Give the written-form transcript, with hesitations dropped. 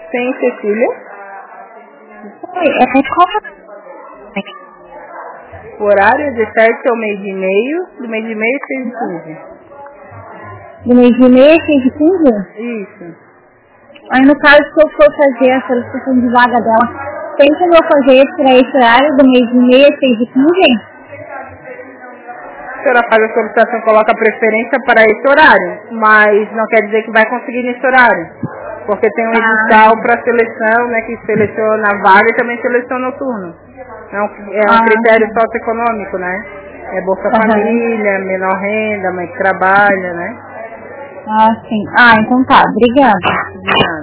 Sim, Cecília. Oi, qual o horário é de 7 ao meio-dia, do meio-dia às 6h15. Do meio-dia às 6h15? Isso. Aí no caso, se eu for fazer a solicitação de vaga dela, tem como eu fazer para esse horário do meio-dia às 6h15? A senhora faz a solicitação, coloca a preferência para esse horário, mas não quer dizer que vai conseguir nesse horário, porque tem um edital para seleção, né, que seleciona a vaga e também seleciona o turno. É um critério socioeconômico, né? É Bolsa Família, menor renda, mãe que trabalha, né? Sim. Então tá, obrigada. De nada.